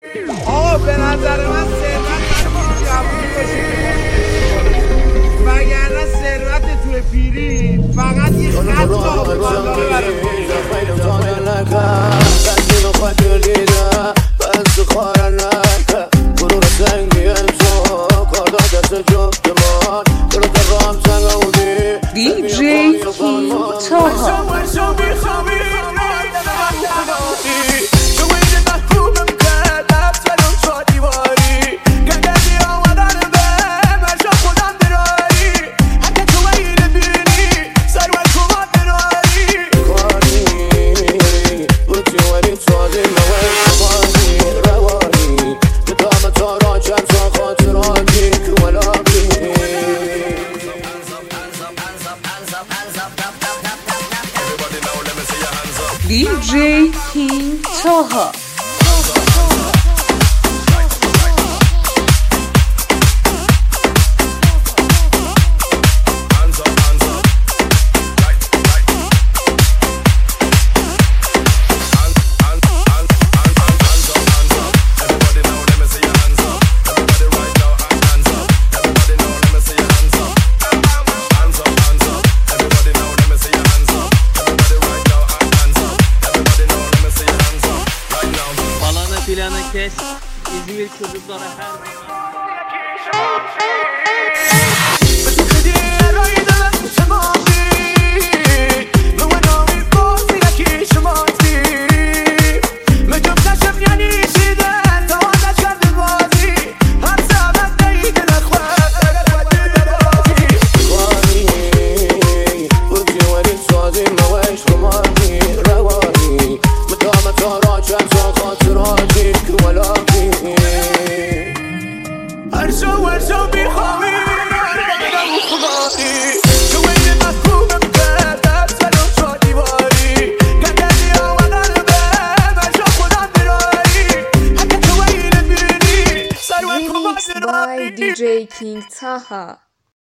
آقا به نظر من ثروت توی جوونی باشه وگرنه ثروت توی پیری فقط یه خط آبادانه برای DJ King Taha. DJ King Taha. Planı kes, İzmir çocuklara her Remixed by DJ King Taha.